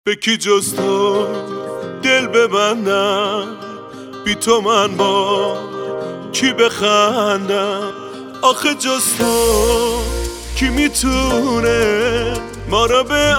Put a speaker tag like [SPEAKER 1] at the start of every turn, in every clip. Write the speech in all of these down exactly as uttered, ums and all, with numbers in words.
[SPEAKER 1] به کی جز تو دل ببندم، بی تو من با کی بخندم؟ آخه جز تو کی میتونه ما را به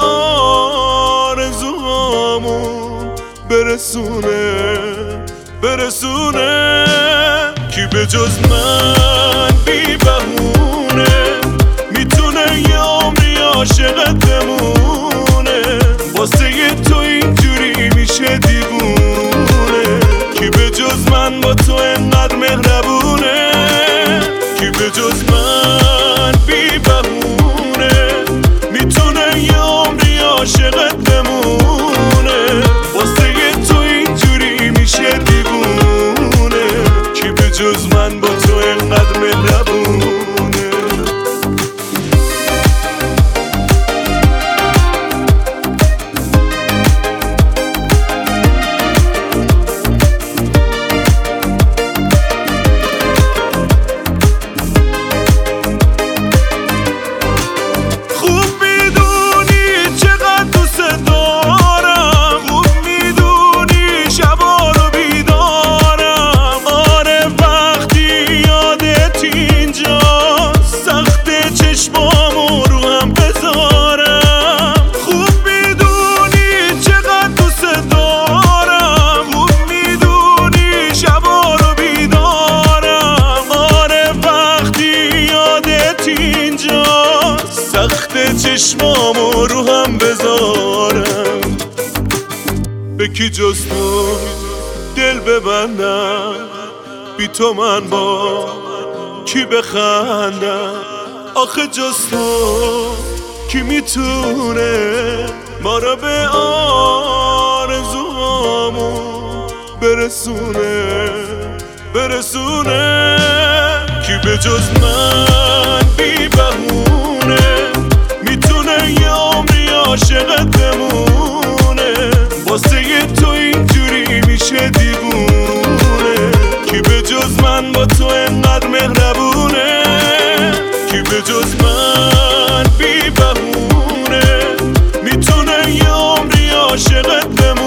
[SPEAKER 1] آرزوهامون برسونه برسونه؟ کی به جز من بی بهونه میتونه یه عمری عاشقت بمونه؟ واسه تو اینجوری میشه دیوونه. کی به جز من با تو انقدر مهربونه؟ کی به جز من بی بهونه میتونه یه عمری عاشقت بمونه؟ واسه تو اینجوری میشه دیوونه. کی به جز من با تو انقدر مهربونه؟ چشمامو رو هم بذارم. به کی جز تو دل ببندم، بی تو من با کی بخندم؟ آخه جز تو کی میتونه ما را به آرزوهامون برسونه برسونه؟ کی به جز من بی بهونه میتونه یه عمری عاشقت بمونه؟ واسه تو اینجوری میشه دیوونه. کی به جز من با تو انقدر مهربونه؟ کی به جز من بی بهونه میتونه یه عمری عاشقت بمونه؟